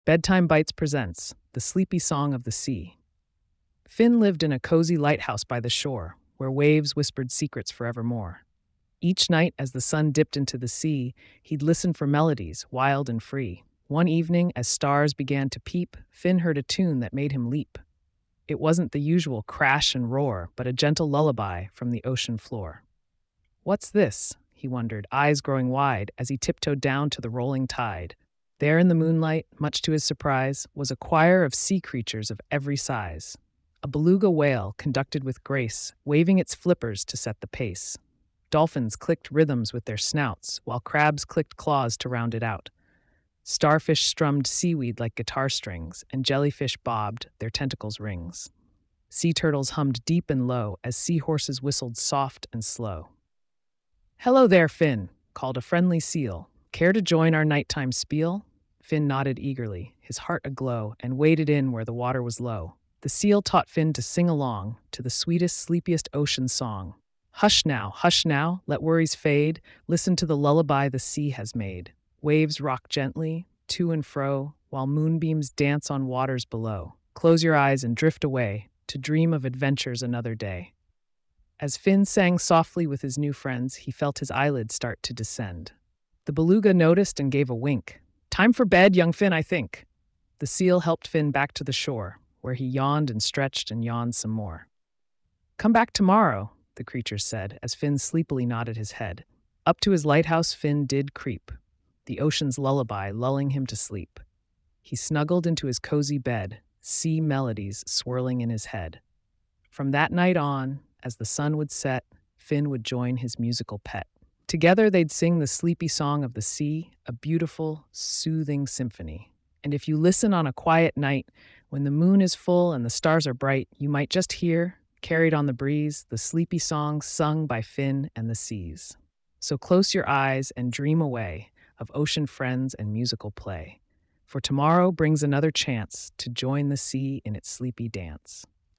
Bedtime Bites presents The Sleepy Song of the Sea. Finn lived in a cozy lighthouse by the shore, where waves whispered secrets forevermore. Each night, as the sun dipped into the sea, he'd listen for melodies, wild and free. One evening, as stars began to peep, Finn heard a tune that made him leap. It wasn't the usual crash and roar, but a gentle lullaby from the ocean floor. "What's this?" he wondered, eyes growing wide as he tiptoed down to the rolling tide. There in the moonlight, much to his surprise, was a choir of sea creatures of every size. A beluga whale conducted with grace, waving its flippers to set the pace. Dolphins clicked rhythms with their snouts, while crabs clicked claws to round it out. Starfish strummed seaweed like guitar strings, and jellyfish bobbed, their tentacles rings. Sea turtles hummed deep and low as seahorses whistled soft and slow. "Hello there, Finn," called a friendly seal. "Care to join our nighttime spiel?" Finn nodded eagerly, his heart aglow, and waded in where the water was low. The seal taught Finn to sing along to the sweetest, sleepiest ocean song. Hush now, let worries fade, listen to the lullaby the sea has made. Waves rock gently, to and fro, while moonbeams dance on waters below. Close your eyes and drift away, to dream of adventures another day. As Finn sang softly with his new friends, he felt his eyelids start to descend. The beluga noticed and gave a wink. "Time for bed, young Finn, I think." The seal helped Finn back to the shore, where he yawned and stretched and yawned some more. "Come back tomorrow," the creatures said, as Finn sleepily nodded his head. Up to his lighthouse Finn did creep, the ocean's lullaby lulling him to sleep. He snuggled into his cozy bed, sea melodies swirling in his head. From that night on, as the sun would set, Finn would join his musical pet. Together they'd sing the sleepy song of the sea, a beautiful, soothing symphony. And if you listen on a quiet night, when the moon is full and the stars are bright, you might just hear, carried on the breeze, the sleepy song sung by Finn and the seas. So close your eyes and dream away of ocean friends and musical play. For tomorrow brings another chance to join the sea in its sleepy dance.